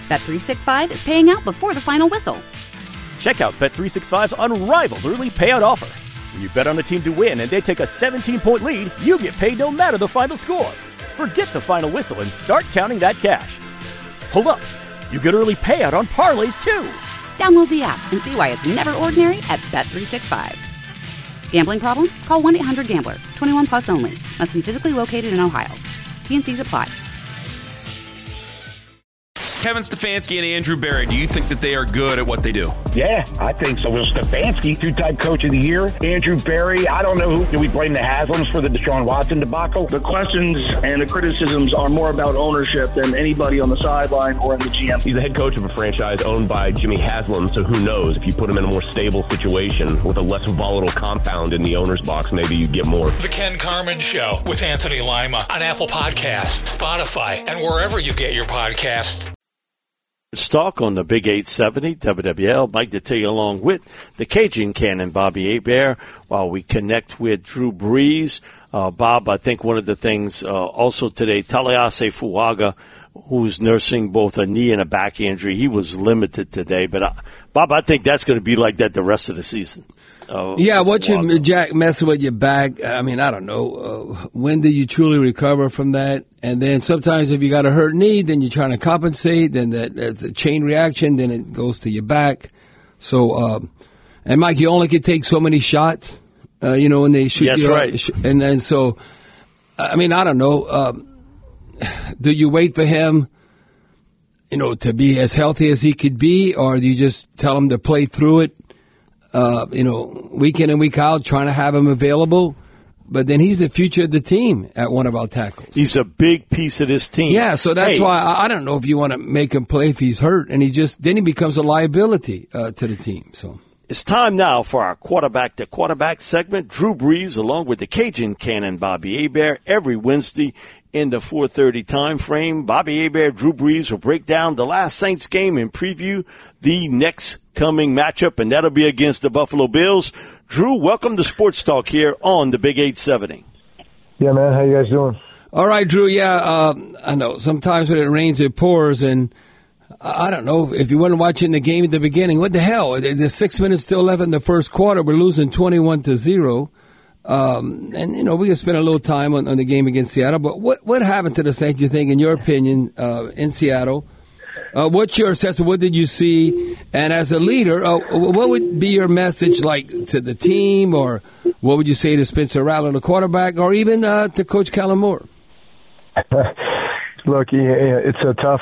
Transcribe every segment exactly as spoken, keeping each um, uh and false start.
Bet three sixty-five is paying out before the final whistle. Check out Bet three sixty-five's unrivaled early payout offer. When you bet on a team to win and they take a seventeen-point lead, you get paid no matter the final score. Forget the final whistle and start counting that cash. Hold up. You get early payout on parlays, too. Download the app and see why it's never ordinary at Bet three sixty-five. Gambling problem? Call one eight hundred gambler. twenty-one plus only. Must be physically located in Ohio. T N Cs apply. Kevin Stefanski and Andrew Berry, do you think that they are good at what they do? Yeah, I think so. Well, Stefanski, two-time coach of the year. Andrew Berry, I don't know who. Do we blame the Haslams for the Deshaun Watson debacle? The questions and the criticisms are more about ownership than anybody on the sideline or in the G M. He's the head coach of a franchise owned by Jimmy Haslam, so who knows? If you put him in a more stable situation with a less volatile compound in the owner's box, maybe you get more. The Ken Carman Show with Anthony Lima on Apple Podcasts, Spotify, and wherever you get your podcasts. Talk on the Big eight seventy W W L. Mike Detillier along with the Cajun Cannon, Bobby Hebert, while we connect with Drew Brees. Uh, Bob, I think one of the things uh, also today, Taliase Fuaga, who's nursing both a knee and a back injury, he was limited today. But, uh, Bob, I think that's going to be like that the rest of the season. Uh, yeah, once you, Jack, messing with your back, I mean, I don't know. Uh, when do you truly recover from that? And then sometimes if you got a hurt knee, then you're trying to compensate, then that, that's a chain reaction, then it goes to your back. So, um, and Mike, you only can take so many shots, uh, you know, when they shoot yes, you. Right. And then so, I mean, I don't know. Um, do you wait for him, you know, to be as healthy as he could be, or do you just tell him to play through it? Uh, you know, week in and week out, trying to have him available. But then he's the future of the team at one of our tackles. He's a big piece of this team. Yeah, so that's hey. why I, I don't know if you want to make him play if he's hurt. And he just then he becomes a liability uh, to the team. So it's time now for our quarterback to quarterback segment. Drew Brees, along with the Cajun Cannon, Bobby Hebert, every Wednesday in the four thirty time frame. Bobby Hebert, Drew Brees will break down the last Saints game and preview the next coming matchup, and that'll be against the Buffalo Bills. Drew, welcome to Sports Talk here on the Big eight seventy. Yeah, man. How you guys doing? All right, Drew. Yeah, uh, I know. Sometimes when it rains, it pours, and I don't know if you weren't watching the game at the beginning. What the hell? There's six minutes still left in the first quarter. We're losing twenty-one to zero. Um, and, you know, we can spend a little time on, on the game against Seattle. But what, what happened to the Saints, you think, in your opinion, uh, in Seattle? Uh, what's your assessment? What did you see? And as a leader, uh, what would be your message like to the team, or what would you say to Spencer Rattler, the quarterback, or even uh, to Coach Kellen Moore? Look, it's a tough,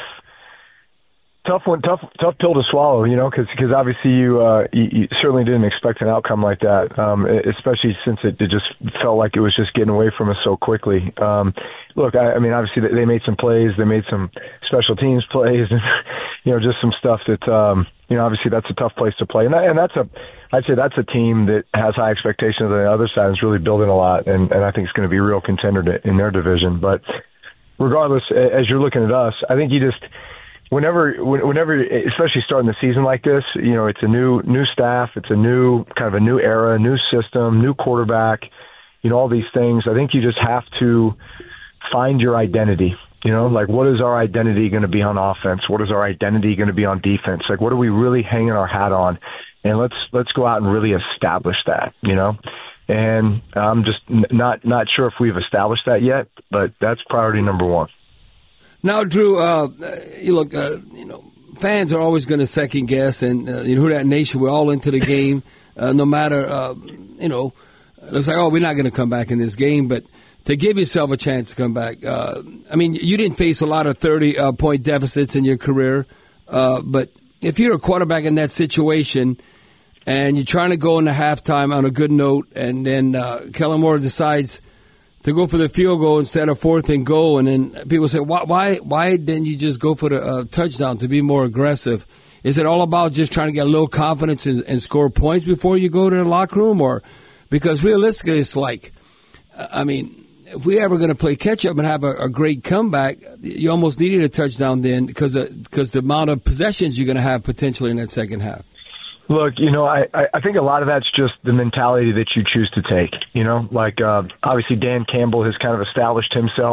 tough one, tough, tough pill to swallow. You know, because obviously you, uh, you you certainly didn't expect an outcome like that, um, especially since it, it just felt like it was just getting away from us so quickly. Um, Look, I, I mean, obviously they made some plays. They made some special teams plays, and you know, just some stuff that um, you know. Obviously, that's a tough place to play, and, that, and that's a, I'd say that's a team that has high expectations on the other side. Is really building a lot, and, and I think it's going to be a real contender to, in their division. But regardless, as you're looking at us, I think you just whenever, whenever, especially starting the season like this, you know, it's a new new staff, it's a new kind of a new era, new system, new quarterback, you know, all these things. I think you just have to find your identity, you know, like what is our identity going to be on offense? What is our identity going to be on defense? Like, what are we really hanging our hat on? And let's, let's go out and really establish that, you know, and I'm just n- not, not sure if we've established that yet, but that's priority number one. Now, Drew, uh, you look, uh, you know, fans are always going to second guess, and uh, you know, who that nation, we're all into the game, uh, no matter, uh, you know, it's like, oh, we're not going to come back in this game, but to give yourself a chance to come back. Uh, I mean, you didn't face a lot of thirty-point uh, deficits in your career, uh, but if you're a quarterback in that situation and you're trying to go into halftime on a good note, and then uh, Kellen Moore decides to go for the field goal instead of fourth and goal, and then people say, why why, why didn't you just go for the uh, touchdown to be more aggressive? Is it all about just trying to get a little confidence and, and score points before you go to the locker room? Or because realistically, it's like, I mean, if we're ever going to play catch-up and have a, a great comeback, you almost needed a touchdown then because because the amount of possessions you're going to have potentially in that second half. Look, you know, I, I think a lot of that's just the mentality that you choose to take, you know, like uh, obviously Dan Campbell has kind of established himself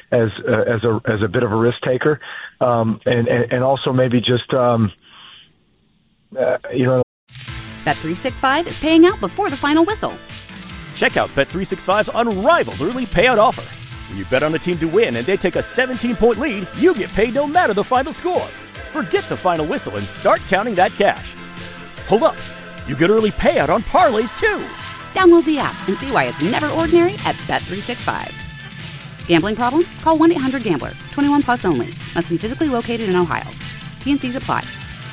as uh, as a as a bit of a risk taker, um, and, and and also maybe just um, uh, you know. Bet three sixty-five is paying out before the final whistle. Check out Bet three sixty-five's unrivaled early payout offer. When you bet on a team to win and they take a seventeen-point lead, you get paid no matter the final score. Forget the final whistle and start counting that cash. Hold up. You get early payout on parlays, too. Download the app and see why it's never ordinary at Bet three sixty-five. Gambling problem? Call one eight hundred gambler. twenty-one plus only. Must be physically located in Ohio. T N Cs apply.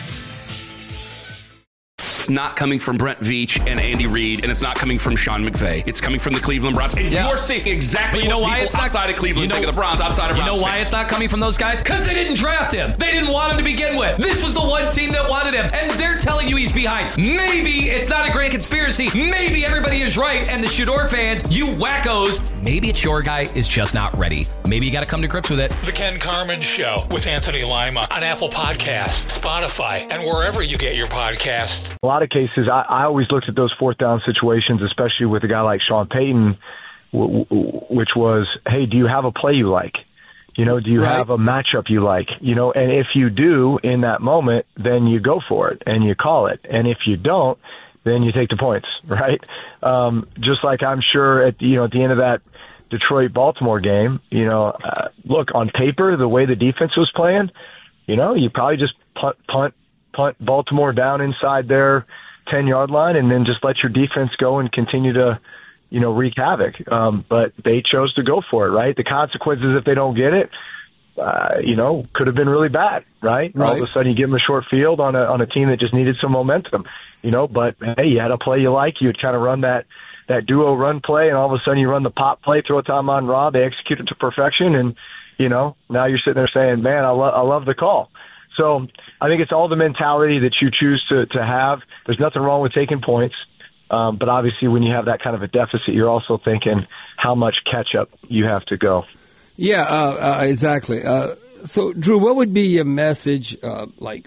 It's not coming from Brent Veach and Andy Reid, and it's not coming from Sean McVay. It's coming from the Cleveland Browns. And yeah. you're seeing exactly but you know what why people it's not, outside of Cleveland you know, think of the Browns, outside of You Browns know why fans. it's not coming from those guys? Because they didn't draft him. They didn't want him to begin with. This was the one team that wanted him, and they're telling you he's behind. Maybe it's not a grand conspiracy. Maybe everybody is right, and the Shador fans, you wackos, maybe it's your guy is just not ready. Maybe you got to come to grips with it. The Ken Carman Show with Anthony Lima on Apple Podcasts, Spotify, and wherever you get your podcasts. A lot of cases, I, I always looked at those fourth down situations, especially with a guy like Sean Payton, w- w- which was, hey, do you have a play you like? You know, do you right. have a matchup you like? You know, and if you do in that moment, then you go for it and you call it. And if you don't, then you take the points, right? Um, just like I'm sure at, you know, at the end of that Detroit-Baltimore game, you know, uh, look, on paper, the way the defense was playing, you know, you probably just punt, punt, punt Baltimore down inside their ten-yard line and then just let your defense go and continue to, you know, wreak havoc. Um, but they chose to go for it, right? The consequences if they don't get it, uh, you know, could have been really bad, right? right? All of a sudden you give them a short field on a on a team that just needed some momentum, you know. But, hey, you had a play you like. You would kind of run that, that duo run play, and all of a sudden you run the pop play, throw it to Amon-Ra. They execute it to perfection, and, you know, now you're sitting there saying, man, I, lo- I love the call. So I think it's all the mentality that you choose to, to have. There's nothing wrong with taking points. Um, but obviously when you have that kind of a deficit, you're also thinking how much catch-up you have to go. Yeah, uh, uh, exactly. Uh, so, Drew, what would be your message? Uh, like,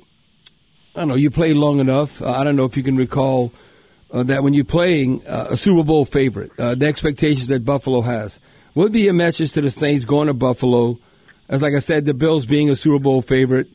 I don't know, you played long enough. Uh, I don't know if you can recall uh, that when you're playing uh, a Super Bowl favorite, uh, the expectations that Buffalo has. What would be your message to the Saints going to Buffalo? As like I said, the Bills being a Super Bowl favorite.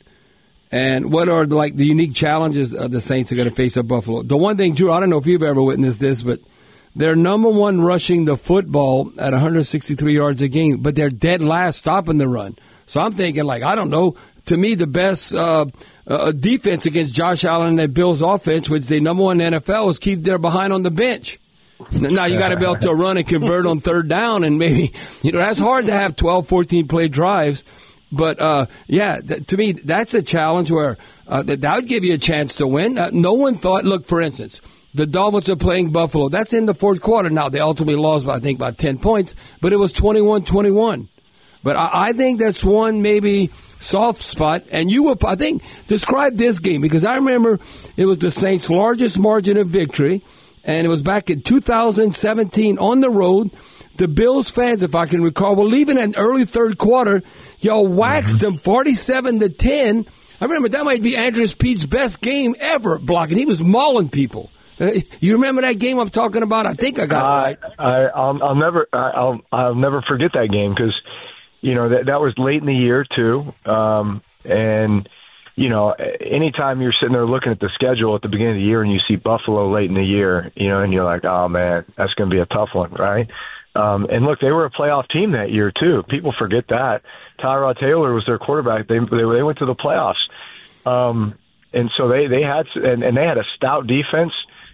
And what are the, like the unique challenges uh, the Saints are going to face at Buffalo? The one thing, Drew, I don't know if you've ever witnessed this, but they're number one rushing the football at one hundred sixty-three yards a game, but they're dead last stopping the run. So I'm thinking, like, I don't know, to me the best uh, uh, defense against Josh Allen and that Bills offense, which they number one in the N F L, is keep their behind on the bench. Now you got to be able to run and convert on third down, and maybe, you know, that's hard to have twelve, fourteen play drives. But, uh, yeah, th- to me, that's a challenge where uh, that, that would give you a chance to win. Uh, no one thought, look, for instance, the Dolphins are playing Buffalo. That's in the fourth quarter. Now, they ultimately lost, by, I think, by ten points, but it was twenty-one twenty-one. But I, I think that's one maybe soft spot. And you were, I think, describe this game, because I remember it was the Saints' largest margin of victory, and it was back in two thousand seventeen on the road. The Bills fans, if I can recall, were leaving in early third quarter. Y'all waxed mm-hmm. them forty-seven to ten. I remember that might be Andrews Pete's best game ever blocking. He was mauling people. Uh, you remember that game I'm talking about? I think I got uh, it right. I, I'll, I'll never, I'll, I'll never forget that game because, you know, that that was late in the year too. Um, and you know, anytime you're sitting there looking at the schedule at the beginning of the year and you see Buffalo late in the year, you know, and you're like, oh man, that's going to be a tough one, right? Um, and look, they were a playoff team that year too. People forget that. Tyrod Taylor was their quarterback. They they, they went to the playoffs, um, and so they they had and, and they had a stout defense.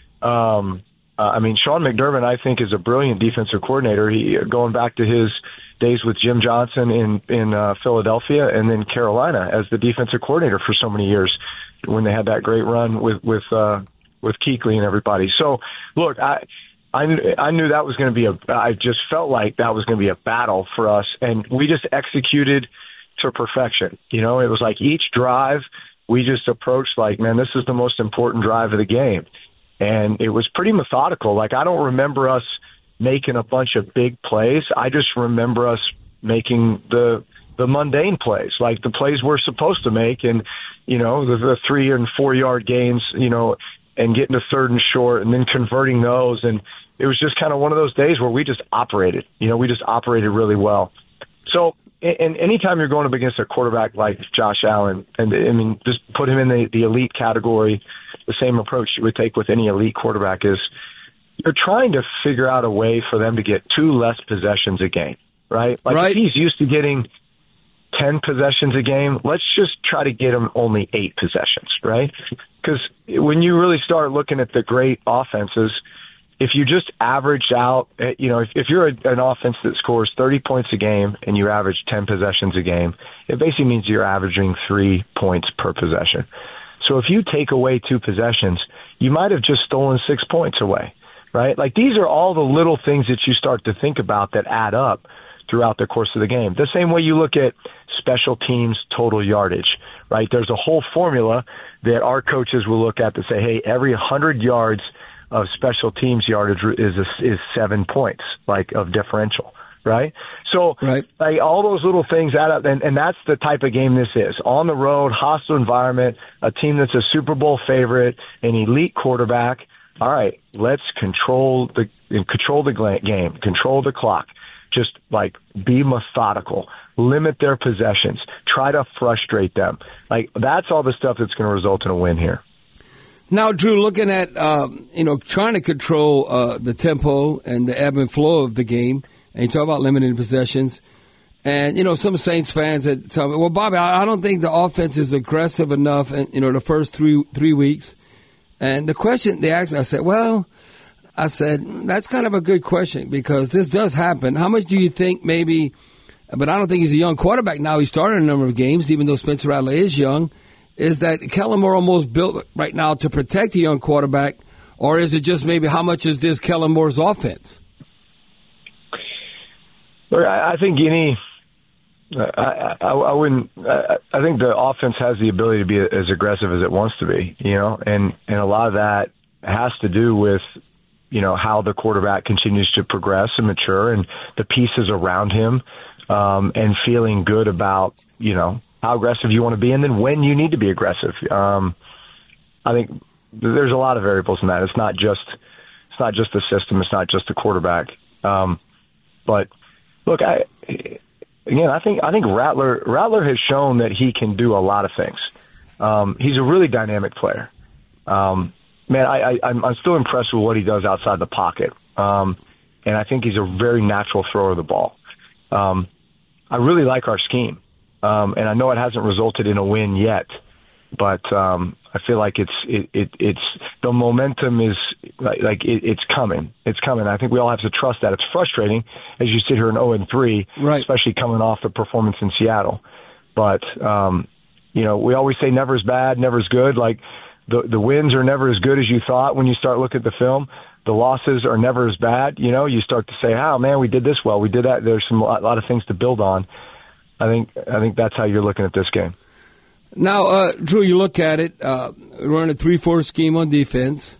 Um, uh, I mean, Sean McDermott, I think, is a brilliant defensive coordinator. He going back to his days with Jim Johnson in in uh, Philadelphia, and then Carolina as the defensive coordinator for so many years when they had that great run with with uh, with Kuechly and everybody. So, look, I. I, I knew that was going to be a, I just felt like that was going to be a battle for us. And we just executed to perfection. You know, it was like each drive we just approached like, man, this is the most important drive of the game. And it was pretty methodical. Like, I don't remember us making a bunch of big plays. I just remember us making the, the mundane plays, like the plays we're supposed to make. And, you know, the, the three and four yard gains, you know, and getting to third and short and then converting those. And it was just kind of one of those days where we just operated, you know, we just operated really well. So and anytime you're going up against a quarterback like Josh Allen, and I mean, just put him in the, the elite category, the same approach you would take with any elite quarterback is you're trying to figure out a way for them to get two less possessions a game, right? Like right. if he's used to getting ten possessions a game, let's just try to get him only eight possessions, right? Because when you really start looking at the great offenses, if you just average out, you know, if, if you're a, an offense that scores thirty points a game and you average ten possessions a game, it basically means you're averaging three points per possession. So if you take away two possessions, you might have just stolen six points away, right? Like these are all the little things that you start to think about that add up throughout the course of the game. The same way you look at special teams total yardage, right? There's a whole formula that our coaches will look at to say, hey, every one hundred yards of special teams yardage is a, is seven points, like of differential, right? So right. like all those little things add up, and, and that's the type of game this is. On the road, hostile environment, a team that's a Super Bowl favorite, an elite quarterback. All right, let's control the control the game, control the clock. Just like be methodical, limit their possessions, try to frustrate them. Like that's all the stuff that's going to result in a win here. Now, Drew, looking at, um, you know, trying to control uh, the tempo and the ebb and flow of the game, and you talk about limiting possessions, and, you know, some Saints fans that tell me, well, Bobby, I don't think the offense is aggressive enough in, you know, the first three three weeks. And the question they asked me, I said, well, I said, that's kind of a good question because this does happen. How much do you think maybe, but I don't think he's a young quarterback now. He started a number of games, even though Spencer Rattler is young. Is that Kellen Moore almost built right now to protect a young quarterback, or is it just maybe how much is this Kellen Moore's offense? Look, I, I think any, I, I, I wouldn't. I, I think the offense has the ability to be as aggressive as it wants to be, you know, and and a lot of that has to do with, you know, how the quarterback continues to progress and mature, and the pieces around him, um, and feeling good about, you know, how aggressive you want to be, and then when you need to be aggressive. Um, I think there's a lot of variables in that. It's not just it's not just the system. It's not just the quarterback. Um, but look, I again, I think I think Rattler Rattler has shown that he can do a lot of things. Um, he's a really dynamic player. Um, man, I, I, I'm, I'm still impressed with what he does outside the pocket, um, and I think he's a very natural thrower of the ball. Um, I really like our scheme. Um, and I know it hasn't resulted in a win yet, but um, I feel like it's it, it it's the momentum is like, like it, it's coming. It's coming. I think we all have to trust that. It's frustrating as you sit here in oh and three, right. especially coming off the performance in Seattle. But um, you know, we always say never is bad, never is good. Like the the wins are never as good as you thought when you start looking at the film. The losses are never as bad. You know, you start to say, "Oh man, we did this well. We did that." There's some a lot of things to build on. I think I think that's how you're looking at this game. Now, uh, Drew, you look at it. Uh, we're running a three four scheme on defense,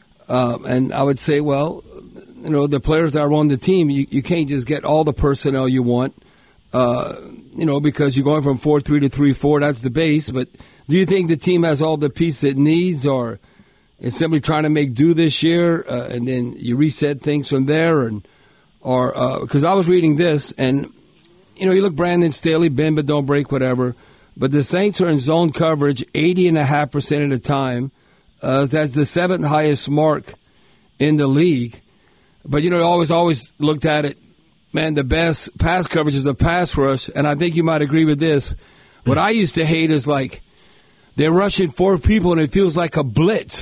um, and I would say, well, you know, the players that are on the team, you, you can't just get all the personnel you want, uh, you know, because you're going from four three to three four. That's the base. But do you think the team has all the pieces it needs, or is simply trying to make do this year, uh, and then you reset things from there, and or because uh, I was reading this and. You know, you look Brandon Staley, bend but don't break, whatever. But the Saints are in zone coverage eighty point five percent of the time. Uh, that's the seventh highest mark in the league. But, you know, I always, always looked at it, man, the best pass coverage is the pass rush. And I think you might agree with this. What I used to hate is like they're rushing four people and it feels like a blitz.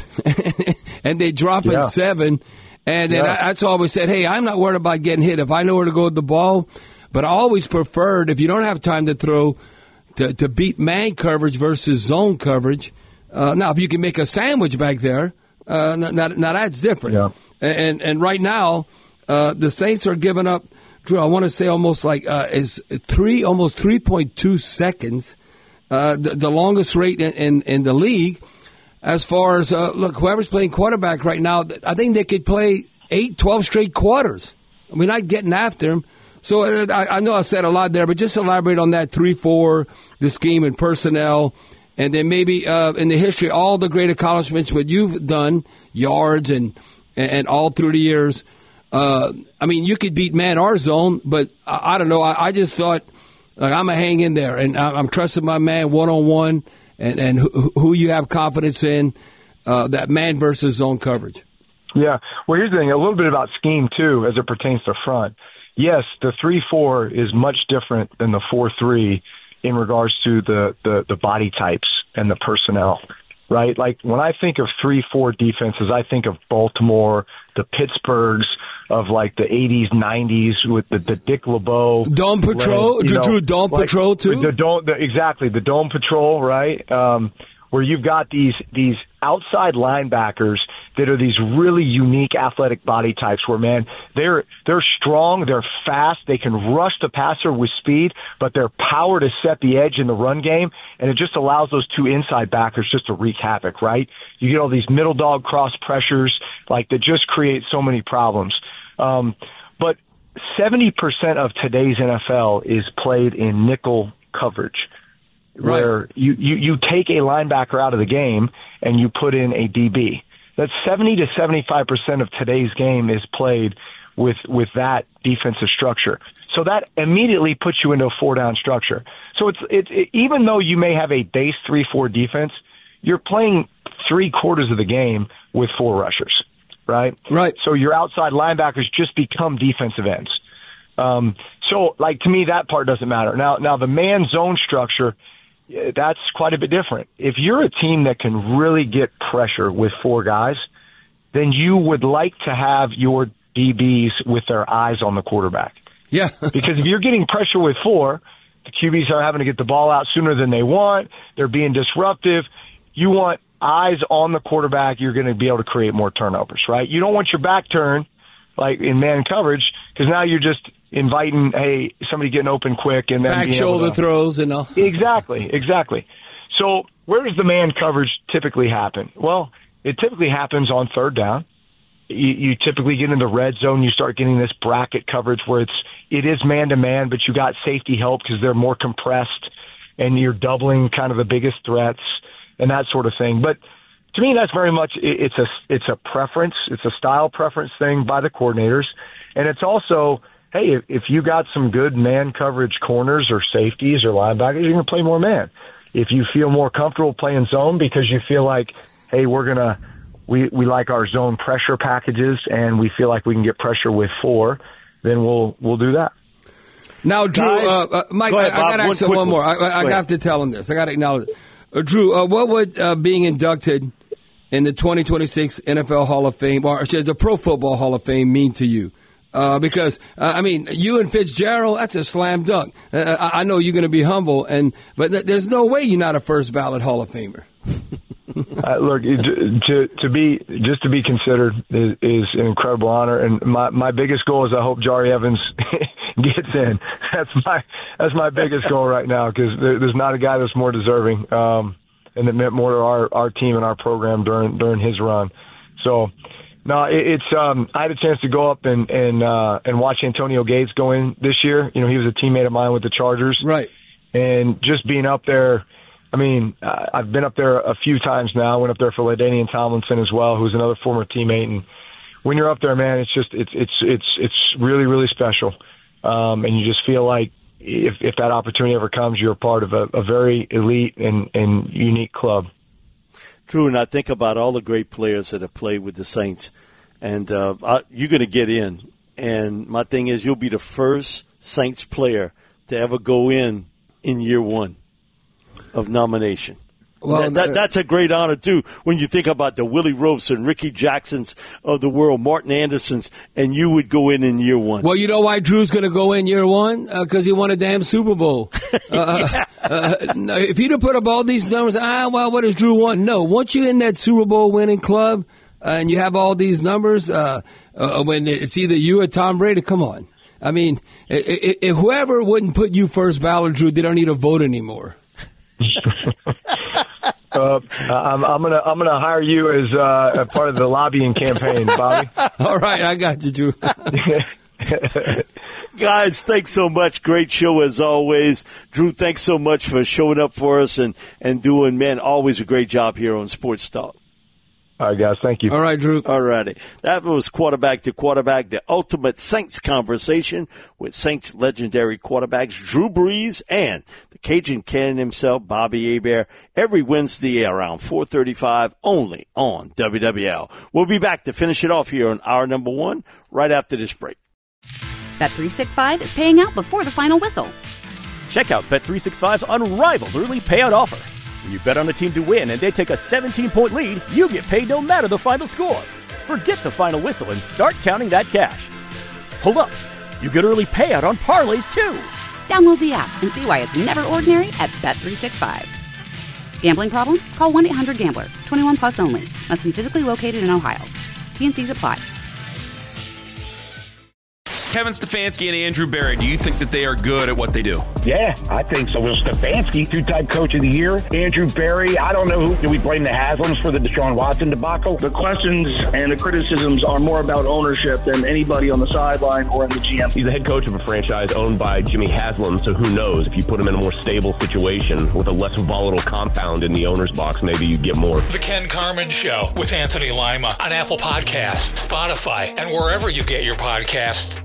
And they drop yeah. at seven. And then yeah. I, that's always said, hey, I'm not worried about getting hit. If I know where to go with the ball. But I always preferred, if you don't have time to throw, to, to beat man coverage versus zone coverage. Uh, now, if you can make a sandwich back there, uh, now, now that's different. Yeah. And and right now, uh, the Saints are giving up, Drew, I want to say almost like uh, is three, almost three point two seconds, uh, the, the longest rate in, in, in the league. As far as, uh, look, whoever's playing quarterback right now, I think they could play eight, twelve straight quarters. We're not getting after them. So uh, I, I know I said a lot there, but just elaborate on that three four, the scheme and personnel, and then maybe uh, in the history, all the great accomplishments, what you've done, yards and and all through the years. Uh, I mean, you could beat man or zone, but I, I don't know. I, I just thought Like, I'm going to hang in there, and I'm trusting my man one-on-one and, and who, who you have confidence in, uh, that man versus zone coverage. Yeah. Well, here's the thing, a little bit about scheme, too, as it pertains to front. Yes, the three four is much different than the four three in regards to the, the, the body types and the personnel, right? Like, when I think of three four defenses, I think of Baltimore, the Pittsburghs, of like the eighties, nineties with the, the Dick LeBeau. Dome Patrol? You know, Drew Dome like, Patrol, too? The dome, the, exactly, the Dome Patrol, right? Um, where you've got these these outside linebackers that are these really unique athletic body types where, man, they're they're strong, they're fast, they can rush the passer with speed, but their power to set the edge in the run game, and it just allows those two inside backers just to wreak havoc, right? You get all these middle dog cross pressures, like, that just create so many problems. Um, but seventy percent of today's N F L is played in nickel coverage, right, where you, you, you take a linebacker out of the game and you put in a D B. That's seventy to seventy-five percent of today's game is played with, with that defensive structure. So that immediately puts you into a four-down structure. So it's, it's it, even though you may have a base three four defense, you're playing three quarters of the game with four rushers. Right? Right. So your outside linebackers just become defensive ends. Um, so, like, to me, that part doesn't matter. Now, now the man zone structure, that's quite a bit different. If you're a team that can really get pressure with four guys, then you would like to have your D Bs with their eyes on the quarterback. Yeah. Because if you're getting pressure with four, the Q Bs are having to get the ball out sooner than they want. They're being disruptive. You want eyes on the quarterback, you're going to be able to create more turnovers, right? You don't want your back turned, like in man coverage, because now you're just inviting, hey, somebody getting open quick and then back being shoulder able to, throws and all. Exactly, exactly. So where does the man coverage typically happen? Well, it typically happens on third down. You, you typically get in the red zone. You start getting this bracket coverage where it's it is man to man, but you got safety help because they're more compressed, and you're doubling kind of the biggest threats and that sort of thing. But to me, that's very much, it's a, it's a preference. It's a style preference thing by the coordinators. And it's also, hey, if, if you got some good man coverage corners or safeties or linebackers, you're going to play more man. If you feel more comfortable playing zone because you feel like, hey, we're going to, we, we like our zone pressure packages and we feel like we can get pressure with four, then we'll, we'll do that. Now, Drew, Guys, uh, uh, Mike, ahead, I, I got to ask you one more. I, I, I have to tell him this. I got to acknowledge it. Uh, Drew, uh, what would uh, being inducted in the twenty twenty-six N F L Hall of Fame, or the Pro Football Hall of Fame, mean to you? Uh, because, uh, I mean, you and Fitzgerald, that's a slam dunk. Uh, I, I know you're going to be humble, and but th- there's no way you're not a first ballot Hall of Famer. uh, look, to to be just to be considered is, is an incredible honor, and my my biggest goal is I hope Jari Evans gets in. That's my that's my biggest goal right now, because there, there's not a guy that's more deserving, um, and that meant more to our, our team and our program during during his run. So, no, it, it's um, I had a chance to go up and and uh, and watch Antonio Gates go in this year. You know, he was a teammate of mine with the Chargers, right? And just being up there. I mean, uh, I've been up there a few times now. I went up there for LaDainian Tomlinson as well, who's another former teammate. And when you're up there, man, it's just it's it's it's it's really really special. Um, and you just feel like if if that opportunity ever comes, you're a part of a, a very elite and, and unique club. Drew, and I think about all the great players that have played with the Saints, and uh, I, you're going to get in. And my thing is, you'll be the first Saints player to ever go in in year one of nomination. Well, that, that, that's a great honor, too, when you think about the Willie Robeson, Ricky Jacksons of the world, Martin Andersons, and you would go in in year one. Well, you know why Drew's going to go in year one? Because uh, he won a damn Super Bowl. Uh, yeah. uh, if he'd have put up all these numbers, ah, well, what does Drew want? No, once you're in that Super Bowl winning club uh, and you have all these numbers, uh, uh, when it's either you or Tom Brady, come on. I mean, if, if whoever wouldn't put you first ballot, Drew, they don't need a vote anymore. uh, I'm, I'm gonna I'm gonna hire you as uh, a part of the lobbying campaign, Bobby. All right, I got you, Drew. Guys, thanks so much. Great show as always. Drew, thanks so much for showing up for us and, and doing, man, always a great job here on Sports Talk. All right, guys. Thank you. All right, Drew. All righty. That was quarterback to quarterback, the ultimate Saints conversation with Saints legendary quarterbacks Drew Brees and the Cajun Cannon himself, Bobby Hebert, every Wednesday around four thirty-five only on W W L. We'll be back to finish it off here on hour number one right after this break. Bet three sixty-five is paying out before the final whistle. Check out Bet three sixty-five's unrivaled early payout offer. When you bet on a team to win and they take a seventeen-point lead, you get paid no matter the final score. Forget the final whistle and start counting that cash. Hold up. You get early payout on parlays, too. Download the app and see why it's never ordinary at Bet three sixty-five. Gambling problem? Call one eight hundred gambler. twenty-one plus only. Must be physically located in Ohio. T N Cs apply. Kevin Stefanski and Andrew Berry, do you think that they are good at what they do? Yeah, I think so. Will Stefanski, two-time coach of the year. Andrew Berry, I don't know who. Do we blame the Haslams for the Deshaun Watson debacle? The questions and the criticisms are more about ownership than anybody on the sideline or in the G M. He's the head coach of a franchise owned by Jimmy Haslam, so who knows? If you put him in a more stable situation with a less volatile compound in the owner's box, maybe you'd get more. The Ken Carman Show with Anthony Lima on Apple Podcasts, Spotify, and wherever you get your podcasts.